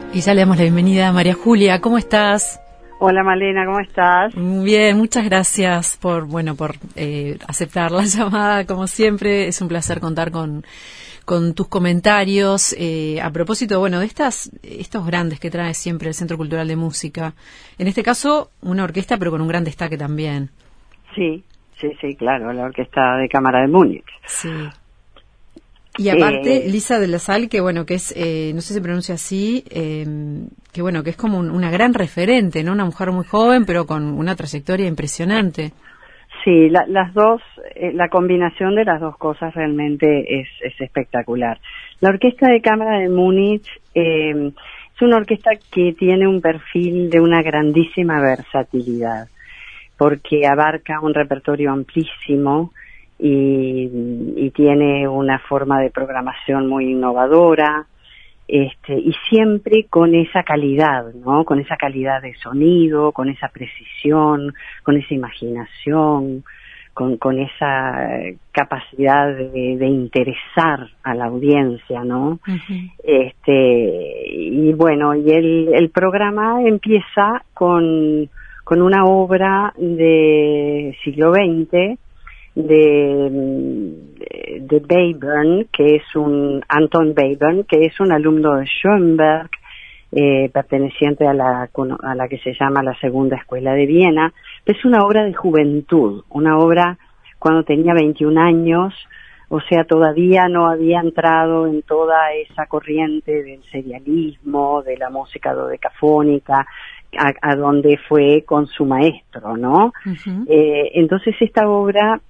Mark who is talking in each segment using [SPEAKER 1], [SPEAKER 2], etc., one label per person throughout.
[SPEAKER 1] Y ya le damos la bienvenida a María Julia. ¿Cómo estás?
[SPEAKER 2] Hola Malena, ¿cómo estás?
[SPEAKER 1] Muy bien, muchas gracias por aceptar la llamada. Como siempre, es un placer contar con tus comentarios. A propósito, de estos grandes que trae siempre el Centro Cultural de Música. En este caso, una orquesta, pero con un gran destaque también.
[SPEAKER 2] Sí, claro, la Orquesta de Cámara de Múnich.
[SPEAKER 1] Sí. Y aparte, Lisa de la Salle, que es, no sé si se pronuncia así, que es como una gran referente, ¿no? Una mujer muy joven, pero con una trayectoria impresionante.
[SPEAKER 2] Sí, las dos, la combinación de las dos cosas realmente es espectacular. La Orquesta de Cámara de Múnich es una orquesta que tiene un perfil de una grandísima versatilidad, porque abarca un repertorio amplísimo, y tiene una forma de programación muy innovadora, y siempre con esa calidad, ¿no? Con esa calidad de sonido, con esa precisión, con esa imaginación, con esa capacidad de interesar a la audiencia, ¿no?
[SPEAKER 1] Uh-huh.
[SPEAKER 2] Y el programa empieza con una obra de siglo XX, de Webern, Anton Webern, que es un alumno de Schoenberg, perteneciente a la que se llama la Segunda Escuela de Viena. Es una obra de juventud, una obra cuando tenía 21 años, o sea, todavía no había entrado en toda esa corriente del serialismo, de la música dodecafónica, a donde fue con su maestro, ¿no?
[SPEAKER 1] Uh-huh.
[SPEAKER 2] Entonces esta obra,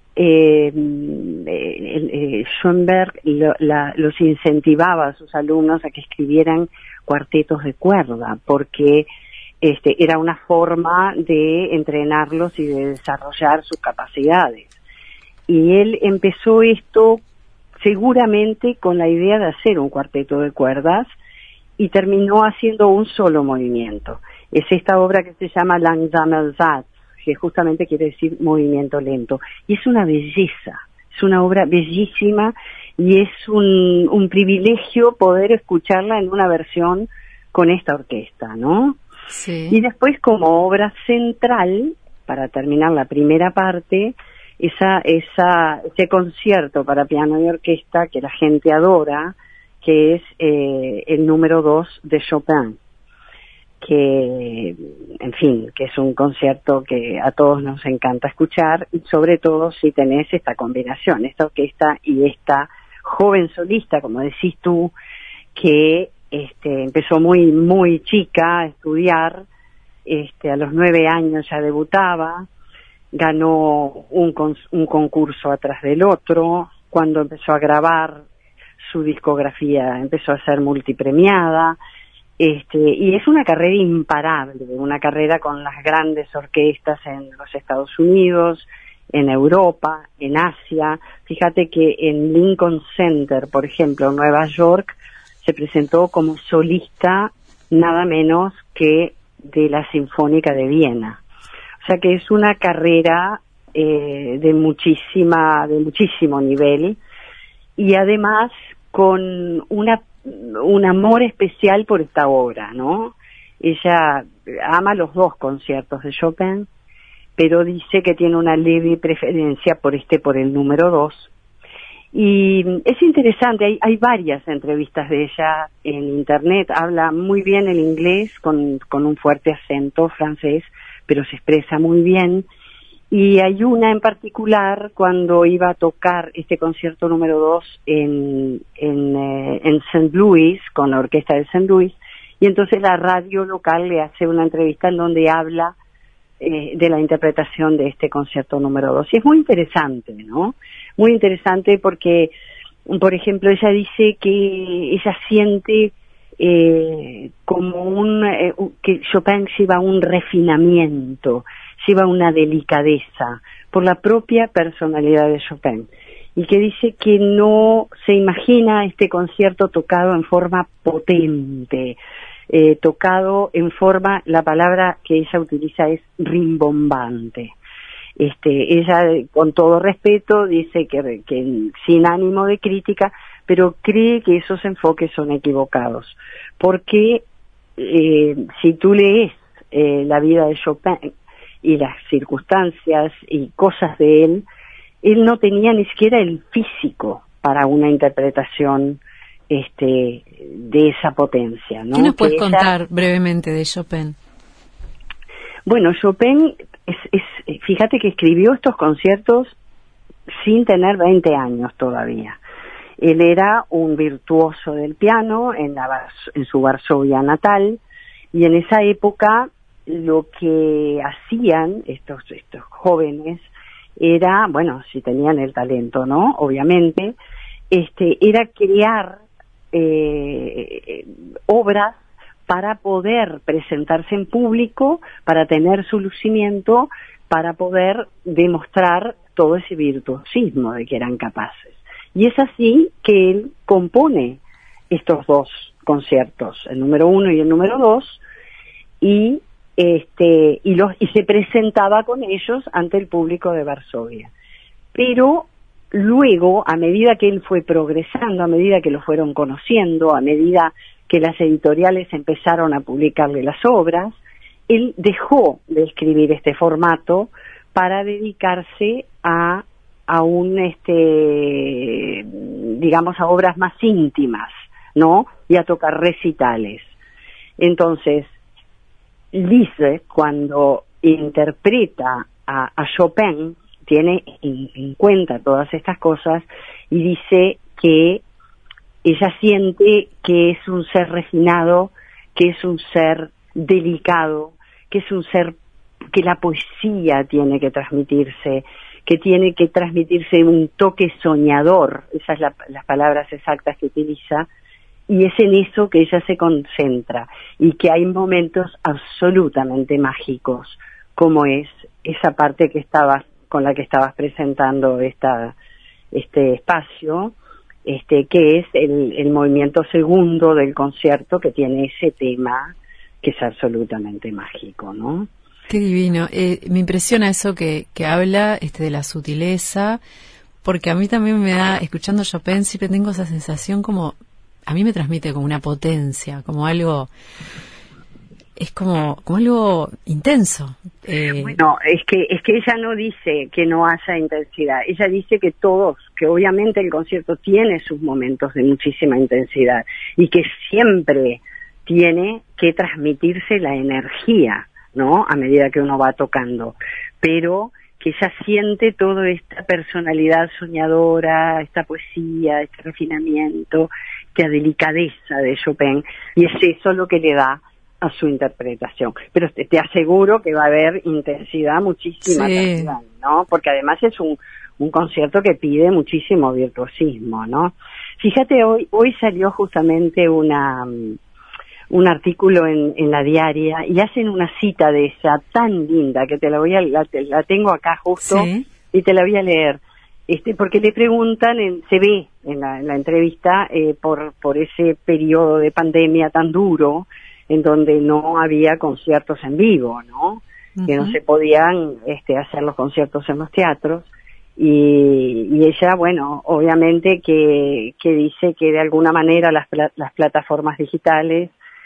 [SPEAKER 2] Schoenberg los incentivaba a sus alumnos a que escribieran cuartetos de cuerda, porque era una forma de entrenarlos y de desarrollar sus capacidades. Y él empezó esto seguramente con la idea de hacer un cuarteto de cuerdas y terminó haciendo un solo movimiento. Es esta obra que se llama Langsamer Satz, que justamente quiere decir movimiento lento. Y es una belleza, es una obra bellísima y es un privilegio poder escucharla en una versión con esta orquesta, ¿no?
[SPEAKER 1] Sí.
[SPEAKER 2] Y después, como obra central, para terminar la primera parte, ese concierto para piano y orquesta que la gente adora, que es el número 2 de Chopin, que es un concierto que a todos nos encanta escuchar, y sobre todo si tenés esta combinación, esta orquesta y esta joven solista, como decís tú, que empezó muy, muy chica a estudiar, a los 9 años ya debutaba, ganó un concurso atrás del otro. Cuando empezó a grabar, su discografía empezó a ser multipremiada, y es una carrera imparable, una carrera con las grandes orquestas en los Estados Unidos, en Europa, en Asia. Fíjate que en Lincoln Center, por ejemplo, en Nueva York, se presentó como solista nada menos que de la Sinfónica de Viena. O sea que es una carrera de muchísimo nivel, y además con un amor especial por esta obra, ¿no? Ella ama los dos conciertos de Chopin, pero dice que tiene una leve preferencia por el número 2. Y es interesante, hay varias entrevistas de ella en internet. Habla muy bien el inglés, con un fuerte acento francés, pero se expresa muy bien. Y hay una en particular cuando iba a tocar este concierto número 2 en St. Louis, con la orquesta de St. Louis, y entonces la radio local le hace una entrevista en donde habla de la interpretación de este concierto número 2. Y es muy interesante, ¿no? Muy interesante porque, por ejemplo, ella dice que ella siente como que Chopin lleva un refinamiento, lleva una delicadeza por la propia personalidad de Chopin, y que dice que no se imagina este concierto tocado en forma potente, tocado en forma, la palabra que ella utiliza es rimbombante. Ella, con todo respeto, dice que sin ánimo de crítica, pero cree que esos enfoques son equivocados, porque si tú lees la vida de Chopin y las circunstancias y cosas de él no tenía ni siquiera el físico para una interpretación de esa potencia, ¿no?
[SPEAKER 1] ¿Qué nos puedes contar brevemente de Chopin?
[SPEAKER 2] Bueno, Chopin fíjate que escribió estos conciertos sin tener 20 años todavía. Él era un virtuoso del piano en su Varsovia natal, y en esa época lo que hacían estos jóvenes era, bueno, si tenían el talento, ¿no? Obviamente, era crear obras para poder presentarse en público, para tener su lucimiento, para poder demostrar todo ese virtuosismo de que eran capaces. Y es así que él compone estos dos conciertos, el número 1 y el número 2, y se presentaba con ellos ante el público de Varsovia. Pero luego, a medida que él fue progresando, a medida que lo fueron conociendo, a medida que las editoriales empezaron a publicarle las obras, él dejó de escribir este formato para dedicarse a digamos, a obras más íntimas, ¿no? Y a tocar recitales. Entonces, Liszt, cuando interpreta a Chopin, tiene en cuenta todas estas cosas y dice que ella siente que es un ser refinado, que es un ser delicado, que es un ser que la poesía tiene que transmitirse, que tiene que transmitirse un toque soñador, esas son las palabras exactas que utiliza, y es en eso que ella se concentra, y que hay momentos absolutamente mágicos, como es esa parte con la que estabas presentando este espacio, que es el movimiento segundo del concierto, que tiene ese tema que es absolutamente mágico, ¿no?
[SPEAKER 1] Qué divino. Me impresiona eso que habla de la sutileza, porque a mí también me da, escuchando Chopin, siempre tengo esa sensación como, a mí me transmite como una potencia, como algo, es como algo intenso.
[SPEAKER 2] Bueno, es que ella no dice que no haya intensidad, ella dice que obviamente el concierto tiene sus momentos de muchísima intensidad y que siempre tiene que transmitirse la energía, ¿no? A medida que uno va tocando, pero que ella siente toda esta personalidad soñadora, esta poesía, este refinamiento, esta delicadeza de Chopin, y es eso lo que le da a su interpretación. Pero te aseguro que va a haber intensidad muchísima también, ¿no? Porque además es un concierto que pide muchísimo virtuosismo, ¿no? Fíjate, hoy salió justamente un artículo en la diaria y hacen una cita de ella tan linda que la tengo acá justo, ¿sí? Y te la voy a leer, porque le preguntan, se ve en la entrevista por ese periodo de pandemia tan duro en donde no había conciertos en vivo, ¿no? Uh-huh. Que no se podían hacer los conciertos en los teatros. Y ella, bueno, obviamente que dice que de alguna manera las plataformas digitales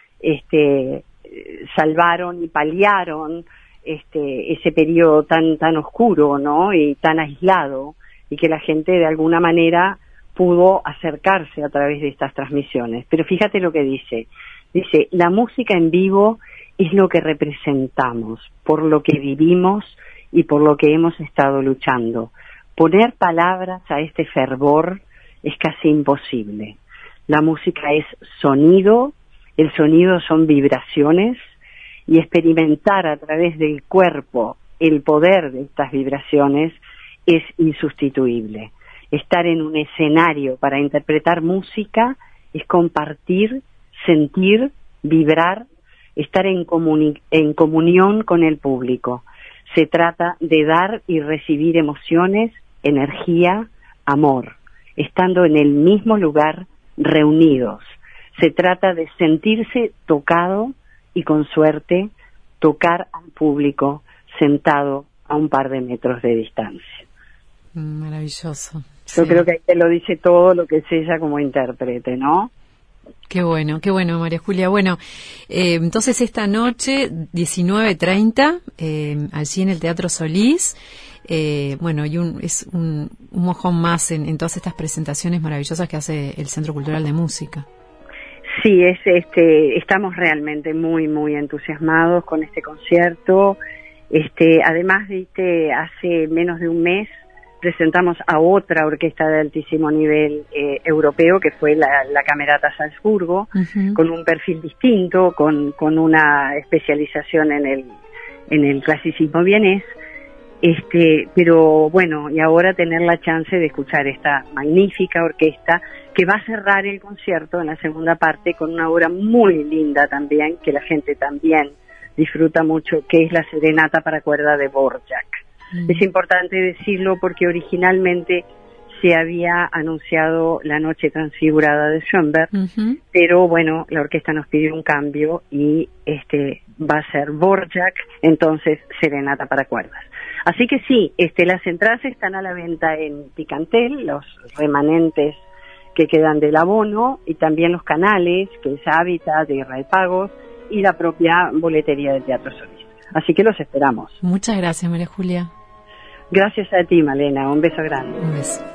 [SPEAKER 2] salvaron y paliaron ese periodo tan oscuro, ¿no? Y tan aislado, y que la gente de alguna manera pudo acercarse a través de estas transmisiones. Pero fíjate lo que dice, la música en vivo es lo que representamos, por lo que vivimos y por lo que hemos estado luchando. Poner palabras a este fervor es casi imposible. La música es sonido, el sonido son vibraciones, y experimentar a través del cuerpo el poder de estas vibraciones es insustituible. Estar en un escenario para interpretar música es compartir, sentir, vibrar, estar en comunión con el público. Se trata de dar y recibir emociones, energía, amor, estando en el mismo lugar, reunidos. Se trata de sentirse tocado y, con suerte, tocar al público sentado a un par de metros de distancia.
[SPEAKER 1] Maravilloso.
[SPEAKER 2] Yo creo que ahí te lo dice todo lo que es ella como intérprete, ¿no?
[SPEAKER 1] Qué bueno, María Julia. Bueno, entonces esta noche, 19:30, allí en el Teatro Solís, bueno, y es un mojón más en todas estas presentaciones maravillosas que hace el Centro Cultural de Música.
[SPEAKER 2] Sí, estamos realmente muy, muy entusiasmados con este concierto. Además, hace menos de un mes presentamos a otra orquesta de altísimo nivel europeo, que fue la Camerata Salzburgo, con un perfil distinto, con una especialización en el clasicismo vienés. Pero bueno, y ahora tener la chance de escuchar esta magnífica orquesta que va a cerrar el concierto en la segunda parte con una obra muy linda también, que la gente también disfruta mucho, que es la Serenata para cuerda de Dvorak. Es importante decirlo porque originalmente se había anunciado La Noche Transfigurada de Schoenberg, pero bueno, la orquesta nos pidió un cambio y va a ser Dvorak, entonces Serenata para cuerdas. Así que sí, las entradas están a la venta en Picantel, los remanentes que quedan del abono, y también los canales, que es Hábitat, de Israel Pagos, y la propia boletería del Teatro Solís. Así que los esperamos.
[SPEAKER 1] Muchas gracias, María Julia.
[SPEAKER 2] Gracias a ti, Malena. Un beso grande.
[SPEAKER 1] Un beso.